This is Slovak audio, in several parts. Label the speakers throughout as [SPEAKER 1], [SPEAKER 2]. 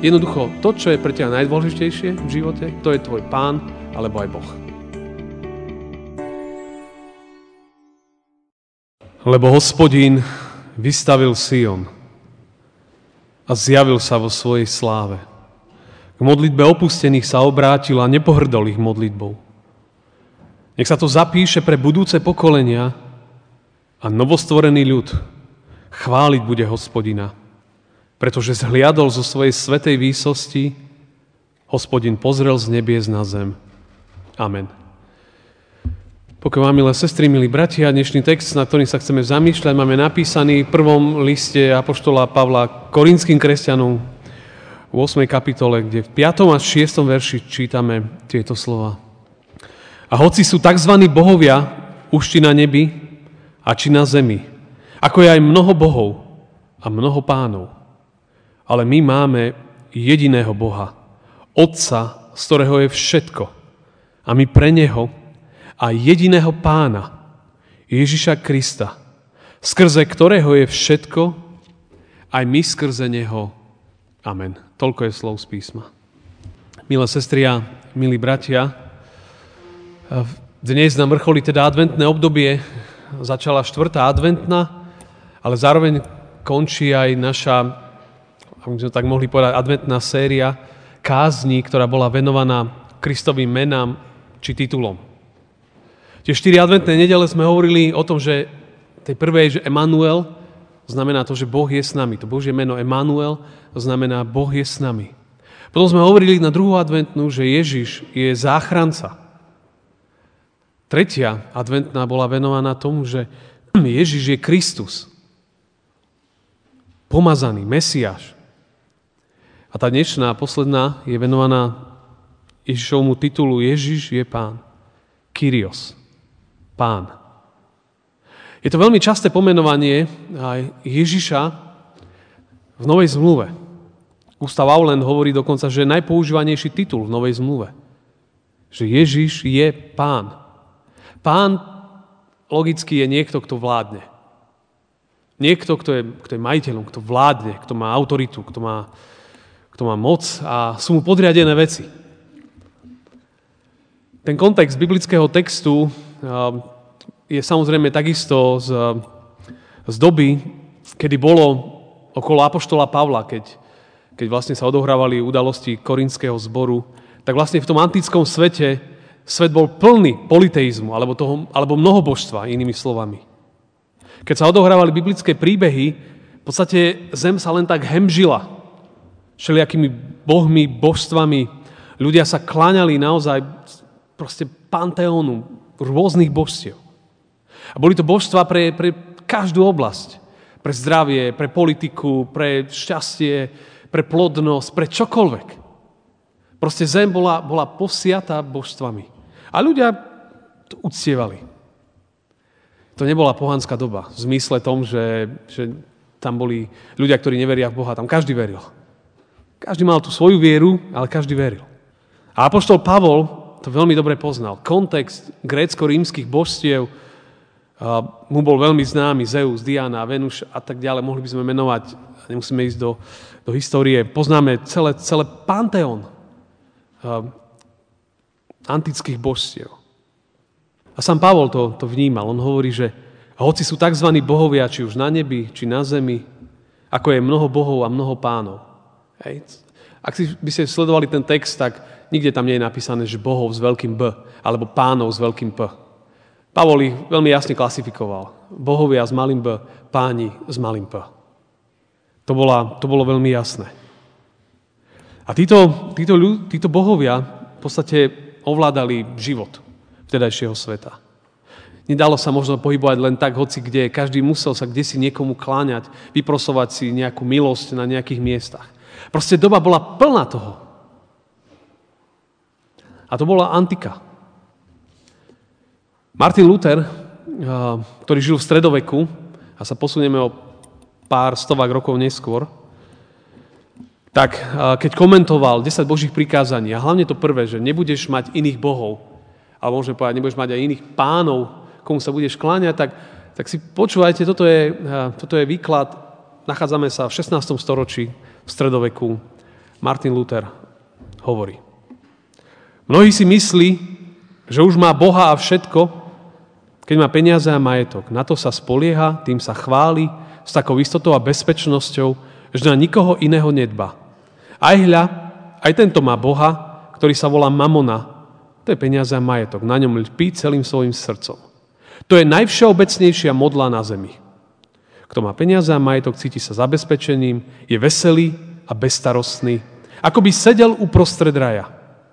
[SPEAKER 1] Jednoducho, to, čo je pre teba najdôležitejšie v živote, to je tvoj Pán alebo aj Boh. Lebo Hospodín vystavil Sion a zjavil sa vo svojej sláve. K modlitbe opustených sa obrátil a nepohrdol ich modlitbou. Nech sa to zapíše pre budúce pokolenia a novostvorený ľud chváliť bude Hospodina, pretože zhliadol zo svojej svätej výsosti, Hospodin pozrel z nebies na zem. Amen. Pokiaľ vám, milé sestry, milí bratia, dnešný text, na ktorým sa chceme zamýšľať, máme napísaný v prvom liste apoštola Pavla Korinským kresťanom v 8. kapitole, kde v 5. a 6. verši čítame tieto slova. A hoci sú tzv. Bohovia už či na nebi a či na zemi, ako je aj mnoho bohov a mnoho pánov, ale my máme jediného Boha, Otca, z ktorého je všetko, a my pre Neho a jediného Pána, Ježiša Krista, skrze ktorého je všetko, aj my skrze Neho. Amen. Toľko je slov z písma. Milé sestry a milí bratia, dnes na vrcholí teda adventné obdobie, začala 4. adventná, ale zároveň končí aj naša, ako sme tak mohli povedať, adventná séria kázni, ktorá bola venovaná Kristovým menám či titulom. Tie 4 adventné nedele sme hovorili o tom, že tej prvej, že Emanuel, znamená to, že Boh je s nami. To Božie meno Emanuel znamená Boh je s nami. Potom sme hovorili na druhú adventnú, že Ježiš je záchranca. Tretia adventná bola venovaná tomu, že Ježiš je Kristus. Pomazaný, Mesiáš. A tá dnešná, posledná, je venovaná Ježišovmu titulu Ježiš je Pán. Kyrios. Pán. Je to veľmi časté pomenovanie aj Ježiša v Novej zmluve. Gustav Aulen hovorí dokonca, že je najpoužívanejší titul v Novej zmluve. Že Ježiš je Pán. Pán logicky je niekto, kto vládne. Niekto, kto je majiteľom, kto vládne, kto má autoritu, kto má moc a sú mu podriadené veci. Ten kontext biblického textu je samozrejme takisto z doby, kedy bolo okolo apoštola Pavla, keď vlastne sa odohrávali udalosti korinského zboru, tak vlastne v tom antickom svete svet bol plný politeizmu alebo mnohobožstva, inými slovami. Keď sa odohrávali biblické príbehy, v podstate zem sa len tak hemžila všelijakými bohmi, božstvami. Ľudia sa kláňali naozaj proste panteónu rôznych božstiev. A boli to božstva pre každú oblasť. Pre zdravie, pre politiku, pre šťastie, pre plodnosť, pre čokoľvek. Proste zem bola posiatá božstvami. A ľudia to uctievali. To nebola pohanská doba. V zmysle tom, že tam boli ľudia, ktorí neveria v Boha. Tam každý veril. Každý mal tú svoju vieru, ale každý veril. A apoštol Pavol to veľmi dobre poznal. Kontext grécko-rímskych božstiev mu bol veľmi známy. Zeus, Diana, Venus a tak ďalej. Mohli by sme menovať, nemusíme ísť do histórie. Poznáme celé panteón antických božstiev. A sám Pavol to vnímal. On hovorí, že hoci sú tzv. Bohovia, či už na nebi, či na zemi, ako je mnoho bohov a mnoho pánov. Hej. Ak by ste sledovali ten text, tak nikde tam nie je napísané, že bohov s veľkým B, alebo pánov s veľkým P. Pavol ich veľmi jasne klasifikoval. Bohovia s malým B, páni s malým P. To bolo veľmi jasné. A títo bohovia v podstate ovládali život vtedajšieho sveta. Nedalo sa možno pohybovať len tak, hoci kde. Každý musel sa kdesi niekomu kláňať, vyprosovať si nejakú milosť na nejakých miestach. Proste doba bola plná toho. A to bola antika. Martin Luther, ktorý žil v stredoveku, a sa posunieme o pár stovák rokov neskôr, tak keď komentoval 10 Božích prikázaní, a hlavne to prvé, že nebudeš mať iných bohov, alebo môžeme povedať, nebudeš mať aj iných pánov, komu sa budeš kláňať, tak si počúvajte, toto je výklad, nachádzame sa v 16. storočí v stredoveku. Martin Luther hovorí. Mnohí si myslí, že už má Boha a všetko, keď má peniaze a majetok. Na to sa spolieha, tým sa chváli, s takou istotou a bezpečnosťou, že na nikoho iného nedba. Aj hľa, aj tento má Boha, ktorý sa volá Mamona. To je peniaze a majetok. Na ňom lpí celým svojim srdcom. To je najvšeobecnejšia modla na zemi. Kto má peniaze a majetok, cíti sa zabezpečením, je veselý a bezstarostný, ako by sedel uprostred raja.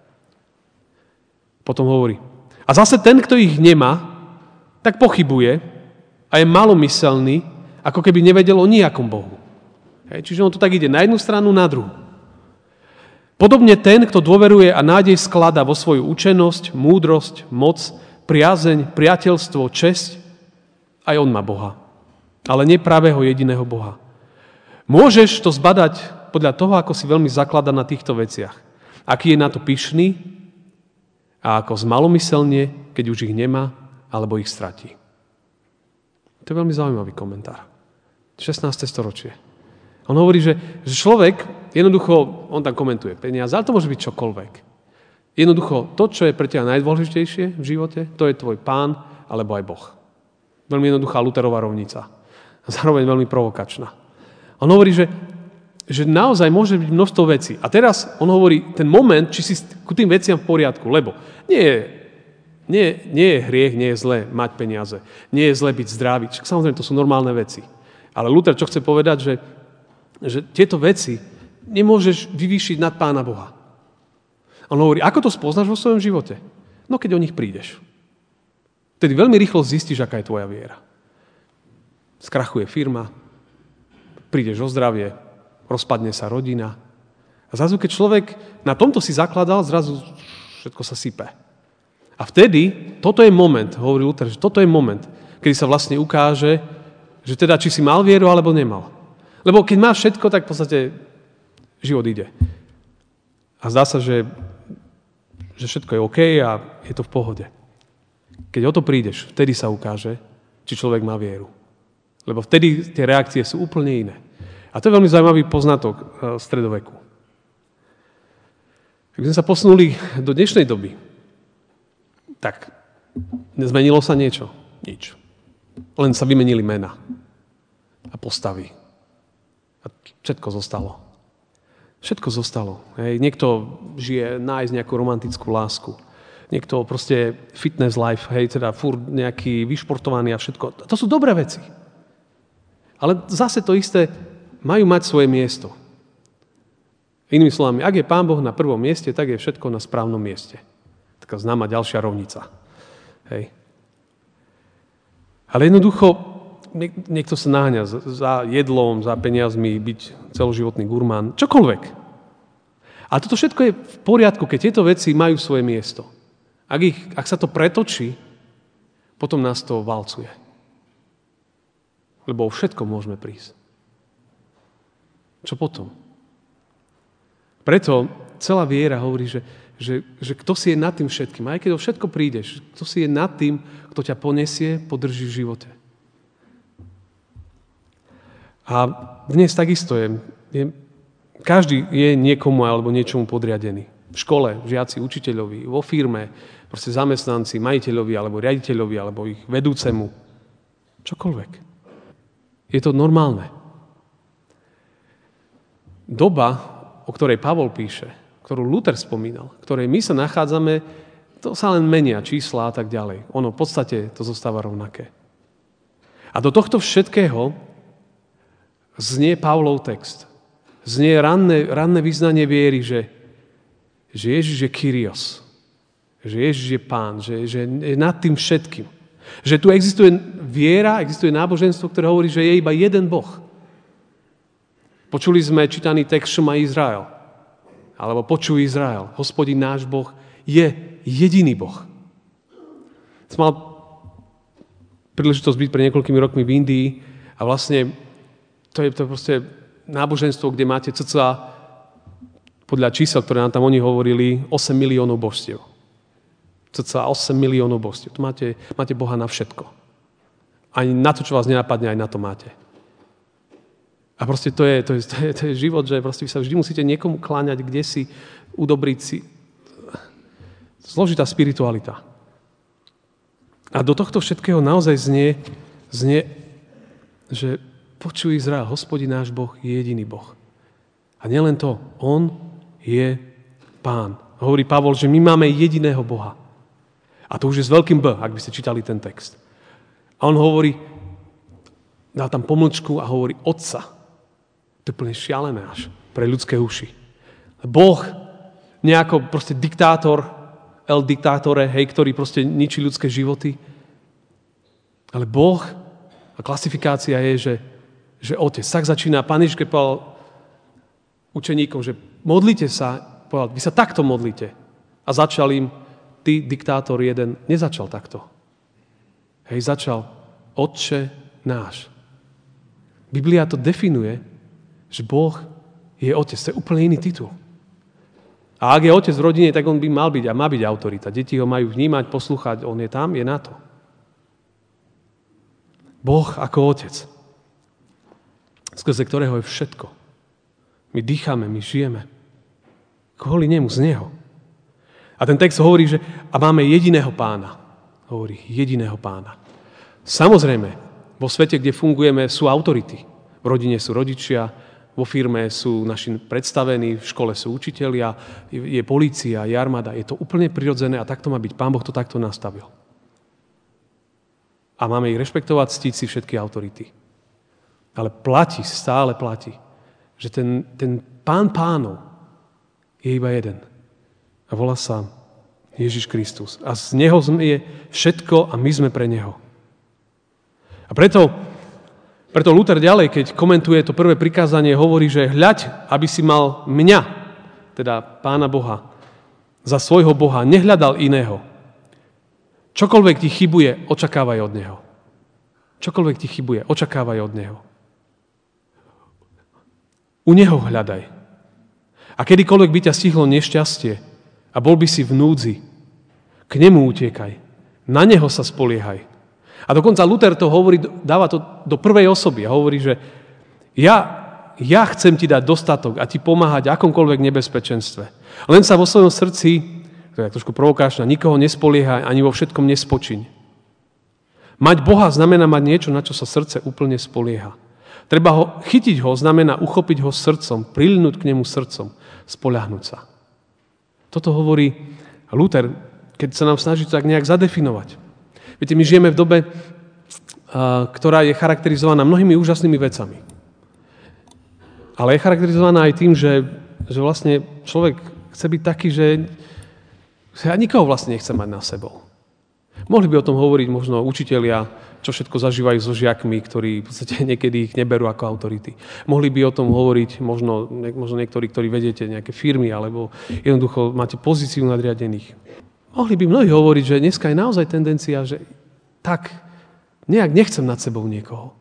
[SPEAKER 1] Potom hovorí. A zase ten, kto ich nemá, tak pochybuje a je malomyselný, ako keby nevedel o nejakom Bohu. Čiže on to tak ide na jednu stranu, na druhú. Podobne ten, kto dôveruje a nádej skladá vo svoju učenosť, múdrosť, moc, priazeň, priateľstvo, česť, aj on má Boha. Ale nie pravého jediného Boha. Môžeš to zbadať podľa toho, ako si veľmi zaklada na týchto veciach. Aký je na to pyšný a ako zmalomyselne, keď už ich nemá, alebo ich stratí. To je veľmi zaujímavý komentár. 16. storočie. On hovorí, že človek, jednoducho, on tam komentuje peniaze, ale to môže byť čokoľvek. Jednoducho, to, čo je pre teba najdôležitejšie v živote, to je tvoj Pán, alebo aj Boh. Veľmi jednoduchá Lutherová rovnica. Zároveň veľmi provokačná. On hovorí, že naozaj môže byť množstvo vecí. A teraz on hovorí, ten moment, či si ku tým veciam v poriadku, lebo nie je hriech, nie je zlé mať peniaze, nie je zlé byť zdravý. Samozrejme, to sú normálne veci. Ale Luther, čo chce povedať, že tieto veci nemôžeš vyvýšiť nad Pána Boha. On hovorí, ako to spoznáš vo svojom živote? No, keď o nich prídeš. Vtedy veľmi rýchlo zistíš, aká je tvoja viera. Skrachuje firma, prídeš o zdravie, rozpadne sa rodina. A zrazu, keď človek na tomto si zakladal, zrazu všetko sa sype. A vtedy, toto je moment, hovorí Luther, že toto je moment, kedy sa vlastne ukáže, že teda, či si mal vieru, alebo nemal. Lebo keď máš všetko, tak v podstate život ide. A zdá sa, že všetko je OK a je to v pohode. Keď o to prídeš, vtedy sa ukáže, či človek má vieru. Lebo vtedy tie reakcie sú úplne iné. A to je veľmi zaujímavý poznatok stredoveku. Ak sme sa posunuli do dnešnej doby, tak nezmenilo sa niečo? Nič. Len sa vymenili mená a postavy. A všetko zostalo. Všetko zostalo. Hej. Niekto žije nájsť nejakú romantickú lásku. Niekto proste fitness life, hej, teda furt nejaký vyšportovaný a všetko. To sú dobré veci. Ale zase to isté majú mať svoje miesto. Inými slovami, ak je Pán Boh na prvom mieste, tak je všetko na správnom mieste. Taká známa ďalšia rovnica. Hej. Ale jednoducho, niekto sa naháňa za jedlom, za peniazmi, byť celoživotný gurmán, čokoľvek. A toto všetko je v poriadku, keď tieto veci majú svoje miesto. Ak sa to pretočí, potom nás to valcuje. Lebo o všetko môžeme prísť. Čo potom? Preto celá viera hovorí, že kto si je nad tým všetkým, aj keď o všetko prídeš, kto si je nad tým, kto ťa poniesie, podrží v živote. A dnes takisto každý je niekomu alebo niečomu podriadený. V škole, žiaci, učiteľovi, vo firme, proste zamestnanci, majiteľovi alebo riaditeľovi alebo ich vedúcemu. Čokoľvek. Je to normálne. Doba, o ktorej Pavol píše, ktorú Luther spomínal, ktorej my sa nachádzame, to sa len menia čísla a tak ďalej. Ono v podstate to zostáva rovnaké. A do tohto všetkého znie Pavlov text. Znie ranné vyznanie viery, že Ježiš je Kyrios, že Ježiš je Pán, že je nad tým všetkým. Že tu existuje viera, existuje náboženstvo, ktoré hovorí, že je iba jeden Boh. Počuli sme čítaný text Šma Izrael. Alebo počuj Izrael. Hospodin náš Boh je jediný Boh. Som mal príležitosť byť pred niekoľkými rokmi v Indii a vlastne to je proste náboženstvo, kde máte cca podľa čísel, ktoré nám tam oni hovorili, 8 miliónov božstiev. Cca 8 miliónov božstiev. Tu máte Boha na všetko. Ani na to, čo vás nenapadne, aj na to máte. A proste to je život, že proste vy sa vždy musíte niekomu kláňať, kde si, udobriť si. Zložitá spiritualita. A do tohto všetkého naozaj znie, že počuj Izrael, Hospodin náš Boh je jediný Boh. A nielen to, on je Pán. Hovorí Pavol, že my máme jediného Boha. A to už je s veľkým B, ak by ste čítali ten text. A on hovorí, dá tam pomlčku a hovorí Otca. To je plne šialené až pre ľudské uši. Boh, nejako proste diktátor, el diktátore, ktorý proste ničí ľudské životy. Ale Boh, a klasifikácia je, že Otec. Tak začína Pán Ježiš, keď povedal učeníkom, že modlite sa, povedal, vy sa takto modlite. A začal im, ty, diktátor jeden, nezačal takto. Začal, Otče náš. Biblia to definuje, že Boh je Otec. To je úplne iný titul. A ak je Otec v rodine, tak on by mal byť a má byť autorita. Deti ho majú vnímať, poslúchať, on je tam, je na to. Boh ako Otec, skrze ktorého je všetko. My dýchame, my žijeme. Kvôli nemu, z neho. A ten text hovorí, že a máme jediného Pána. Hovorí, jediného Pána. Samozrejme, vo svete, kde fungujeme, sú autority. V rodine sú rodičia, vo firme sú naši predstavení, v škole sú učitelia, je polícia, je armáda. Je to úplne prirodzené a takto má byť. Pán Boh to takto nastavil. A máme ich rešpektovať, ctiť si všetky autority. Ale platí, stále platí, že ten Pán pánov je iba jeden. A volá sa Ježiš Kristus. A z neho je všetko a my sme pre neho. A preto Luther ďalej, keď komentuje to prvé prikázanie, hovorí, že hľaď, aby si mal mňa, teda Pána Boha, za svojho Boha, nehľadal iného. Čokoľvek ti chybuje, očakávaj od neho. Čokoľvek ti chybuje, očakávaj od neho. U neho hľadaj. A kedykoľvek by ťa stihlo nešťastie a bol by si v núdzi, k nemu utiekaj. Na neho sa spoliehaj. A dokonca Luther to hovorí, dáva to do prvej osoby a hovorí, že ja chcem ti dať dostatok a ti pomáhať akomkoľvek nebezpečenstve. Len sa vo svojom srdci, to je trošku provokáčne, nikoho nespoliehaj, ani vo všetkom nespočiň. Mať Boha znamená mať niečo, na čo sa srdce úplne spolieha. Treba chytiť ho, znamená uchopiť ho srdcom, prilnúť k nemu srdcom, spoľahnúť sa. Toto hovorí Luther, keď sa nám snaží to tak nejak zadefinovať. Viete, my žijeme v dobe, ktorá je charakterizovaná mnohými úžasnými vecami. Ale je charakterizovaná aj tým, že vlastne človek chce byť taký, že nikoho vlastne nechce mať na sebou. Mohli by o tom hovoriť možno učitelia, čo všetko zažívajú so žiakmi, ktorí v podstate niekedy ich neberú ako autority. Mohli by o tom hovoriť možno niektorí, ktorí vediete nejaké firmy, alebo jednoducho máte pozíciu nadriadených. Mohli by mnohí hovoriť, že dneska je naozaj tendencia, že tak nejak nechcem nad sebou niekoho.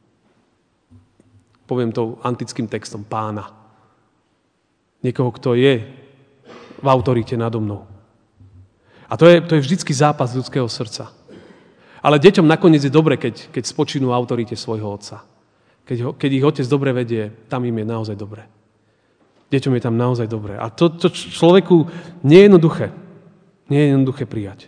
[SPEAKER 1] Poviem to antickým textom, pána. Niekoho, kto je v autorite nado mnou. A to je vždycky zápas ľudského srdca. Ale deťom nakoniec je dobre, keď spočinú autorite svojho otca. Keď ich otec dobre vedie, tam im je naozaj dobre. Deťom je tam naozaj dobre. A to človeku nie je jednoduché. Nie je jednoduché prijať.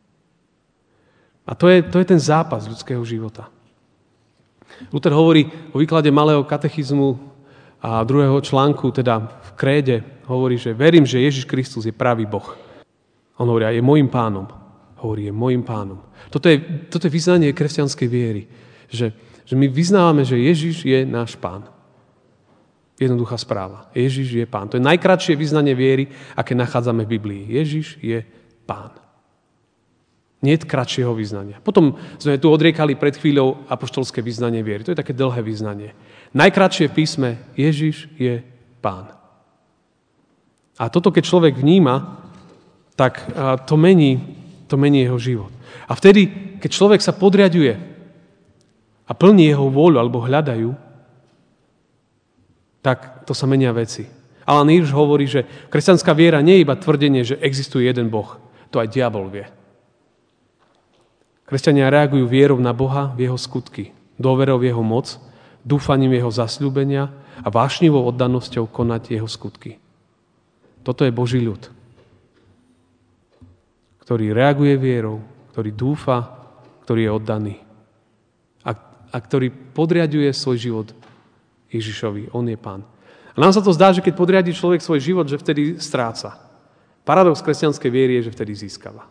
[SPEAKER 1] A to je ten zápas ľudského života. Luther hovorí o výklade malého katechizmu a druhého článku, teda v kréde, hovorí, že verím, že Ježiš Kristus je pravý Boh. On hovorí, a je môjim pánom. Hovorí, je môjim pánom. Toto je vyznanie kresťanskej viery. Že my vyznávame, že Ježiš je náš pán. Jednoduchá správa. Ježiš je pán. To je najkratšie vyznanie viery, aké nachádzame v Biblii. Ježiš je pán. Nie je kratšieho vyznania. Potom sme tu odriekali pred chvíľou apoštolské vyznanie viery. To je také dlhé vyznanie. Najkratšie v písme Ježiš je pán. A toto, keď človek vníma, tak to mení jeho život. A vtedy, keď človek sa podriaďuje a plní jeho vôľu alebo hľadajú, tak to sa menia veci. Alan Hirsch hovorí, že kresťanská viera nie je iba tvrdenie, že existuje jeden Boh. To aj diabol vie. Kresťania reagujú vierou na Boha v jeho skutky, dôverou v jeho moc, dúfaním jeho zasľúbenia a vášnivou oddanosťou konať jeho skutky. Toto je Boží ľud, ktorý reaguje vierou, ktorý dúfa, ktorý je oddaný a ktorý podriaďuje svoj život Ježišovi. On je Pán. A nám sa to zdá, že keď podriadí človek svoj život, že vtedy stráca. Paradox kresťanskej viery je, že vtedy získava.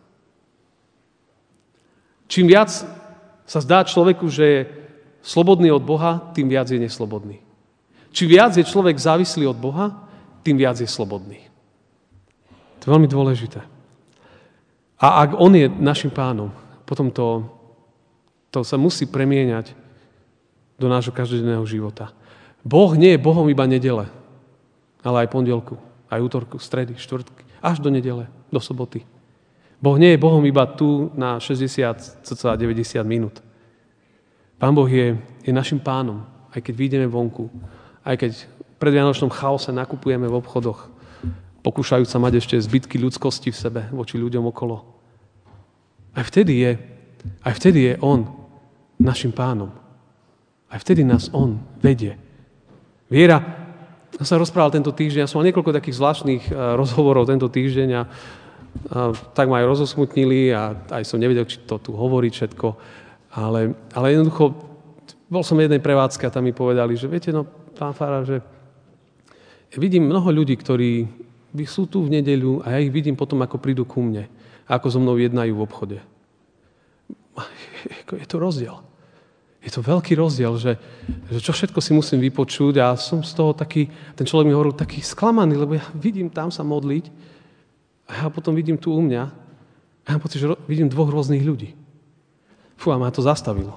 [SPEAKER 1] Čím viac sa zdá človeku, že je slobodný od Boha, tým viac je neslobodný. Čím viac je človek závislý od Boha, tým viac je slobodný. To je veľmi dôležité. A ak on je našim pánom, potom to sa musí premieňať do nášho každodenného života. Boh nie je Bohom iba nedele, ale aj pondelku, aj útorku, stredy, štvrtky, až do nedele, do soboty. Boh nie je Bohom iba tu na 60, cca 90 minút. Pán Boh je našim pánom, aj keď vyjdeme vonku, aj keď v predvianočnom chaose nakupujeme v obchodoch, pokúšajúc sa mať ešte zbytky ľudskosti v sebe voči ľuďom okolo. Aj vtedy je on našim pánom. Aj vtedy nás on vedie. Viera, ja som rozprával tento týždeň, ja som mal niekoľko takých zvláštnych rozhovorov tento týždeň a tak ma aj rozosmutnili a aj som nevedel, či to tu hovoriť všetko, ale jednoducho bol som v jednej prevádzke a tam mi povedali, že viete, no pán farár, že vidím mnoho ľudí, ktorí sú tu v nedeľu a ja ich vidím potom, ako prídu ku mne a ako so mnou jednajú v obchode. Je to rozdiel. Je to veľký rozdiel, že čo všetko si musím vypočuť a som z toho taký, ten človek mi hovoril, taký sklamaný, lebo ja vidím tam sa modliť a ja potom vidím tu u mňa a ja mám pocit, že vidím dvoch rôznych ľudí. Fú, a ma to zastavilo.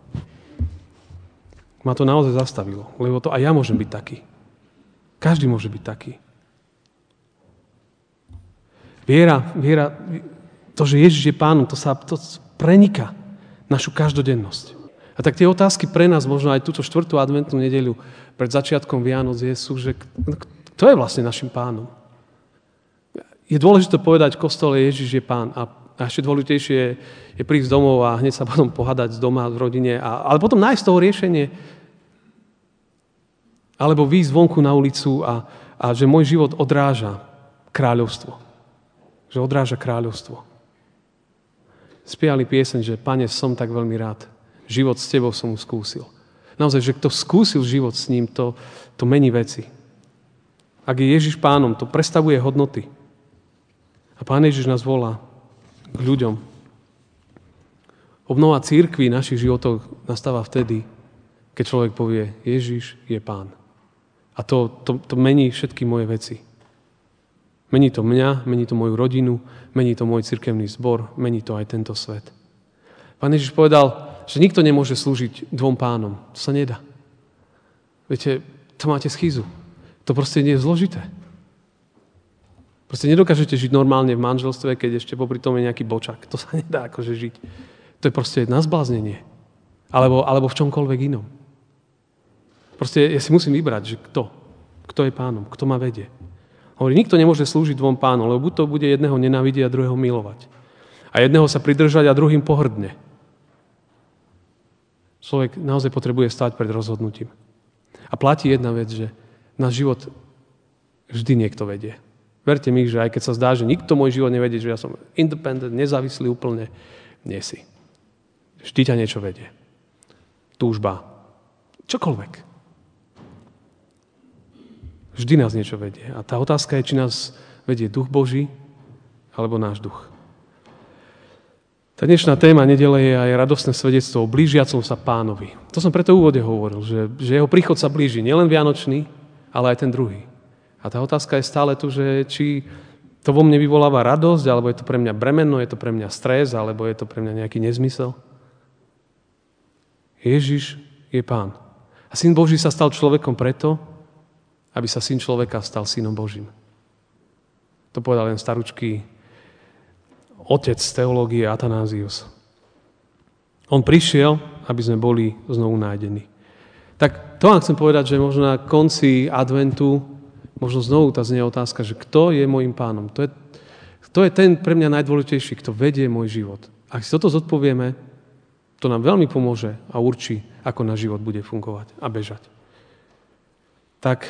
[SPEAKER 1] Ma to naozaj zastavilo, lebo to aj ja môžem byť taký. Každý môže byť taký. Viera, to, že Ježiš je pánom, to preniká našu každodennosť. A tak tie otázky pre nás, možno aj túto 4. adventnú nedeľu pred začiatkom Vianoc sú, že kto je vlastne našim pánom? Je dôležité povedať v kostole Ježiš je pán a ešte dôležitejšie je prísť domov a hneď sa potom pohádať z doma, v rodine, ale potom nájsť toho riešenie alebo výjsť vonku na ulicu a že môj život odráža kráľovstvo. Že odráža kráľovstvo. Spievali pieseň, že Pane, som tak veľmi rád. Život s tebou som mu skúsil. Naozaj, že kto skúsil život s ním, to mení veci. Ak je Ježiš pánom, to prestavuje hodnoty. A Pán Ježiš nás volá k ľuďom. Obnova cirkvi našich životov nastáva vtedy, keď človek povie, Ježiš je pán. A to mení všetky moje veci. Mení to mňa, mení to moju rodinu, mení to môj cirkevný zbor, mení to aj tento svet. Pán Ježiš povedal, že nikto nemôže slúžiť dvom pánom. To sa nedá. Viete, to máte schýzu. To proste nie je zložité. Proste nedokážete žiť normálne v manželstve, keď ešte popri tom je nejaký bočak. To sa nedá akože žiť. To je proste na zbláznenie. Alebo v čomkoľvek inom. Proste ja si musím vybrať, že kto je pánom, kto ma vedie. Hovorí, nikto nemôže slúžiť dvom pánom, lebo buď to bude jedného nenávidieť a druhého milovať. A jedného sa pridržať a druhým pohrdne. Človek naozaj potrebuje stáť pred rozhodnutím. A platí jedna vec, že náš život vždy niekto vedie. Verte mi, že aj keď sa zdá, že nikto môj život nevedie, že ja som independent, nezávislý úplne, nie si. Vždy ťa niečo vedie. Túžba. Čokoľvek. Vždy nás niečo vedie. A tá otázka je, či nás vedie duch Boží, alebo náš duch. Tá dnešná téma nedele je aj radostné svedectvo o blížiacom sa pánovi. To som preto v úvode hovoril, že jeho príchod sa blíži. Nielen vianočný, ale aj ten druhý. A tá otázka je stále tu, že či to vo mne vyvoláva radosť, alebo je to pre mňa bremeno, je to pre mňa stres, alebo je to pre mňa nejaký nezmysel. Ježiš je pán. A Syn Boží sa stal človekom preto, aby sa Syn človeka stal Synom Božím. To povedal len staručký otec z teológie Atanázius. On prišiel, aby sme boli znovu nájdení. Tak to vám chcem povedať, že možno na konci adventu možno znovu tá znie otázka, že kto je môjim pánom? To je ten pre mňa najdôležitejší, kto vedie môj život. Ak si toto zodpovieme, To nám veľmi pomôže a určí, ako náš život bude fungovať a bežať. Tak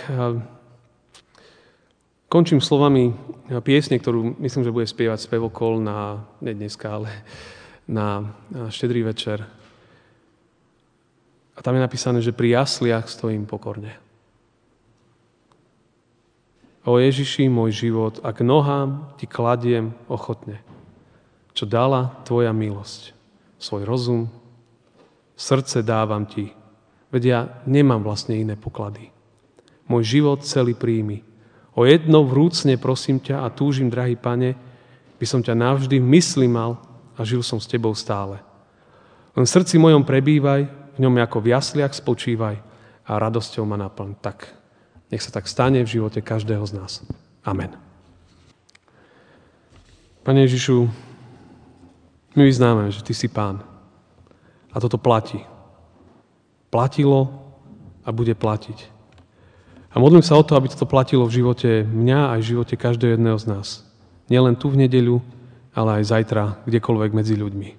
[SPEAKER 1] končím slovami piesne, ktorú myslím, že bude spievať spevokol nie dneska, ale na štedrý večer. A tam je napísané, že pri jasliach stojím pokorne. O Ježiši, môj život, a k nohám ti kladiem ochotne, čo dala tvoja milosť. Svoj rozum, srdce dávam ti, veď ja nemám vlastne iné poklady. Môj život celý príjmi. O jedno vrúcne prosím ťa a túžim, drahý Pane, by som ťa navždy v mysli mal a žil som s tebou stále. Len v srdci mojom prebývaj, v ňom ako v jasliach spočívaj a radosťou ma naplň. Tak, nech sa tak stane v živote každého z nás. Amen. Pane Ježišu, my vyznáme, že Ty si Pán. A toto platí. Platilo a bude platiť. A modlím sa o to, aby toto platilo v živote mňa aj v živote každého jedného z nás. Nielen tu v nedeľu, ale aj zajtra, kdekoľvek medzi ľuďmi.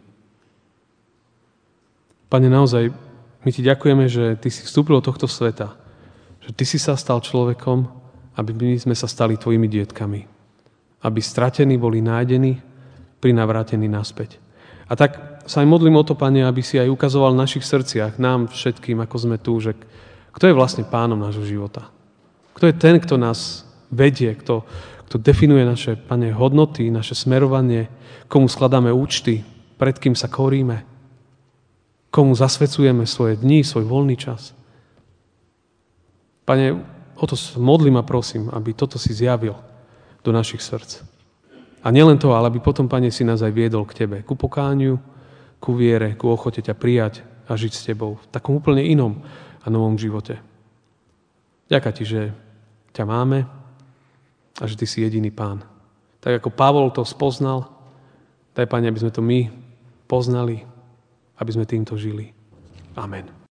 [SPEAKER 1] Pane, naozaj, my Ti ďakujeme, že Ty si vstúpil do tohto sveta. Že Ty si sa stal človekom, aby my sme sa stali Tvojimi dietkami. Aby stratení boli nájdení, prinavrátení naspäť. A tak sa aj modlím o to, Pane, aby si aj ukazoval v našich srdciach, nám všetkým, ako sme tu, že kto je vlastne pánom nášho života. Kto je ten, kto nás vedie, kto definuje naše, Pane, hodnoty, naše smerovanie, komu skladáme účty, pred kým sa koríme, komu zasvecujeme svoje dni, svoj voľný čas. Pane, o to modlím a prosím, aby toto si zjavil do našich srdc. A nielen to, ale aby potom, Pane, si nás aj viedol k Tebe, ku pokániu, ku viere, ku ochote ťa prijať a žiť s Tebou v takom úplne inom a novom živote. Ďakujem Ti, že ťa máme a že Ty si jediný Pán. Tak ako Pavol to spoznal, daj, Pane, aby sme to my poznali, aby sme týmto žili. Amen.